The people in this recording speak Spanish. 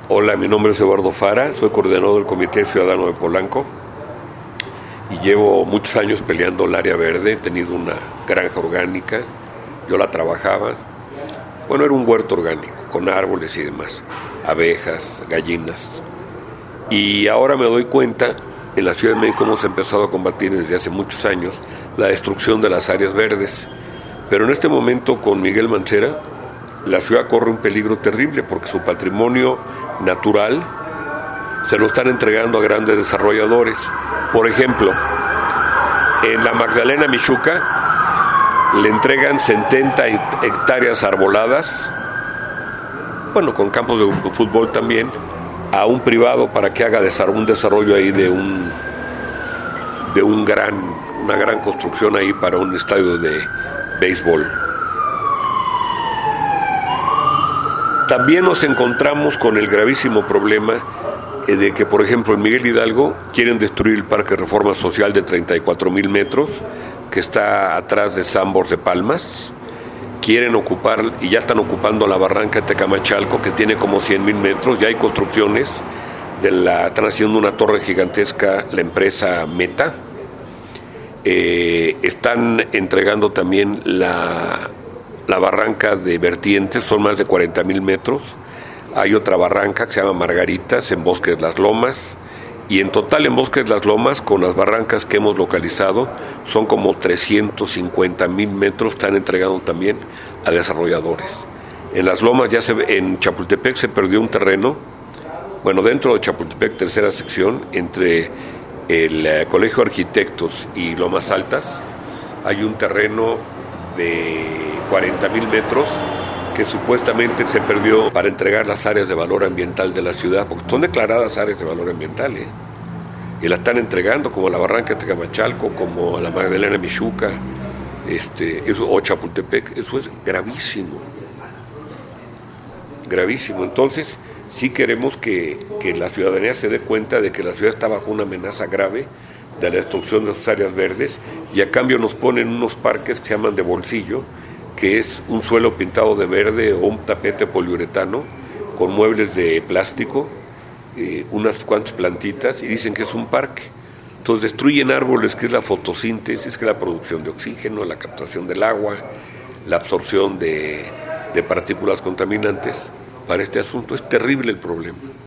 Hola, mi nombre es Eduardo Fara, soy coordinador del Comité Ciudadano de Polanco y llevo muchos años peleando el área verde. He tenido una granja orgánica, yo la trabajaba. Bueno, era un huerto orgánico, con árboles y demás, abejas, gallinas. Y ahora me doy cuenta, en la Ciudad de México hemos empezado a combatir desde hace muchos años la destrucción de las áreas verdes. Pero en este momento, con Miguel Mancera, la ciudad corre un peligro terrible porque su patrimonio natural se lo están entregando a grandes desarrolladores. Por ejemplo, en la Magdalena Mixhuca le entregan 70 hectáreas arboladas, bueno, con campos de fútbol también, a un privado para que haga un desarrollo ahí de una gran construcción ahí para un estadio de béisbol. También nos encontramos con el gravísimo problema de que, por ejemplo, en Miguel Hidalgo quieren destruir el Parque Reforma Social de 34,000 metros, que está atrás de Sambors de Palmas. Quieren ocupar, y ya están ocupando la barranca de Tecamachalco, que tiene como 100,000 metros. Ya hay construcciones, están haciendo una torre gigantesca la empresa Meta. Están entregando también la barranca de Vertientes, son más de 40,000 metros. Hay otra barranca que se llama Margaritas en Bosques Las Lomas, y en total en Bosques Las Lomas, con las barrancas que hemos localizado, son como 350,000 metros, están entregando también a desarrolladores. En Las Lomas en Chapultepec se perdió un terreno, bueno, dentro de Chapultepec, tercera sección, entre el Colegio de Arquitectos y Lomas Altas, hay un terreno de 40,000 metros que supuestamente se perdió para entregar las áreas de valor ambiental de la ciudad, porque son declaradas áreas de valor ambiental, y la están entregando, como la barranca de Tecamachalco, como la Magdalena Mixhuca, o Chapultepec. Eso es gravísimo, gravísimo. Entonces sí queremos que la ciudadanía se dé cuenta de que la ciudad está bajo una amenaza grave de la destrucción de sus áreas verdes, y a cambio nos ponen unos parques que se llaman de bolsillo, que es un suelo pintado de verde o un tapete poliuretano con muebles de plástico, unas cuantas plantitas, y dicen que es un parque. Entonces destruyen árboles, que es la fotosíntesis, que es la producción de oxígeno, la captación del agua, la absorción de partículas contaminantes para este asunto. Es terrible el problema.